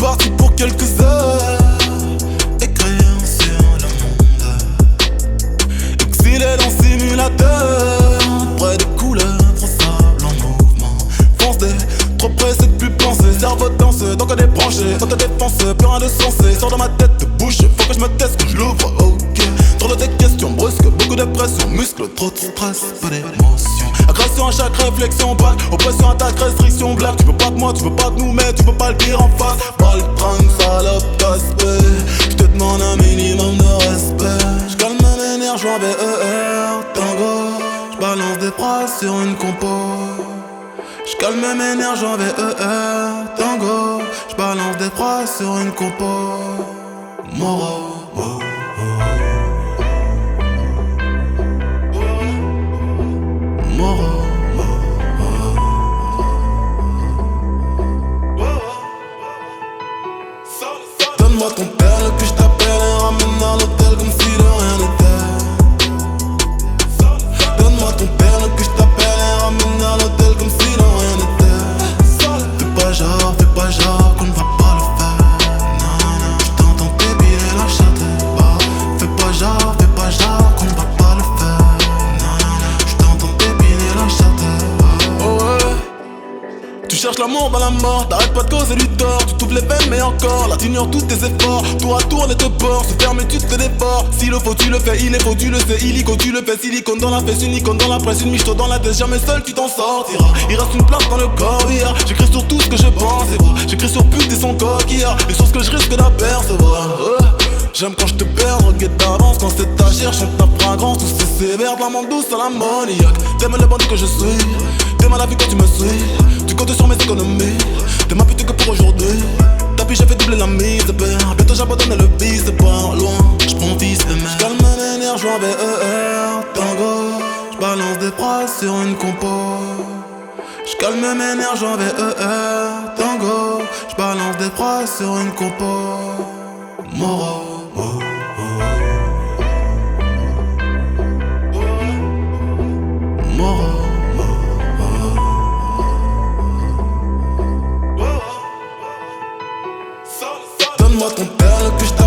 parti pour quelques heures. Écrire sur le monde. Exilé dans simulateur. Près des couleurs, trop sable en mouvement. Fonce des trop pressé de plus penser. Cerveau danse, donc on est branché. Autodéfense, plus rien de sensé. Sors de ma tête, bouche, faut que je me teste, que je l'ouvre, ok. Trop de tes questions brusques, beaucoup de pression. Muscle, trop de stress, peu d'émotion. Agression à chaque réflexion, balle. Oppression, attaque, restriction, blague. Tu veux pas de moi, tu veux pas de nous, mais tu peux pas le dire en face. Balle, tringue, salope, casse-pied. Je te demande un minimum de respect. J'calme mes nerfs, j'vois BER, tango. J'balance des phrases sur une compo. J'calme mes nerfs, j'vois BER, tango. J'balance des phrases sur une compo. Moro, oh, oh. Moro, donne-moi ton père, puis je t'appelle et ramène à l'hôtel comme si de rien n'était. Donne-moi ton père, puis je t'appelle et ramène à l'hôtel comme si de rien n'était. Fais pas genre qu'on ne va pas le faire. Non, non, non, je t'entends t'ébiller la chatte. Fais pas genre qu'on ne va pas le faire. Non, non, non, je t'entends t'ébiller la chatte. Oh ouais. Tu cherches l'amour dans la mort, t'arrêtes pas de causer du tort. Tu t'ouvres les veines mais encore, là t'ignores tous tes efforts. Tour à tour on est te porte, se ferme et tu te dévores. S'il le faut tu le fais, il est faux tu le sais. Illico tu le fais, silicone dans la fesse, une icône dans la presse. Une michto dans la tête, jamais seul tu t'en sortiras. Il reste une place dans le corps hier. J'écris sur tout ce que je pense et vois. J'écris sur pute et son coquillard. Les choses que je risque d'apercevoir. J'aime quand je te perds, regrette d'avance. Quand c'est ta chair, chante ta fragrance. Tout c'est sévère, de la menthe douce à l'ammoniaque. T'aimes le bandit que je suis. T'aimes la vie quand tu me suis. Tu comptes sur mes économies. T'es ma pute que pour aujourd'hui. Tapis j'ai fait doubler la mise de père. Bientôt j'abandonne le vice, c'est pas loin. J'prends fils de mère. J'calme mes nerfs, j'vois BER, tango. J'balance des phrases sur une compo. J'calme mes nerfs, j'vois BER, tango. J'balance des phrases sur une compo. Moro, oh, oh. Moro. Donne-moi ton père, puis je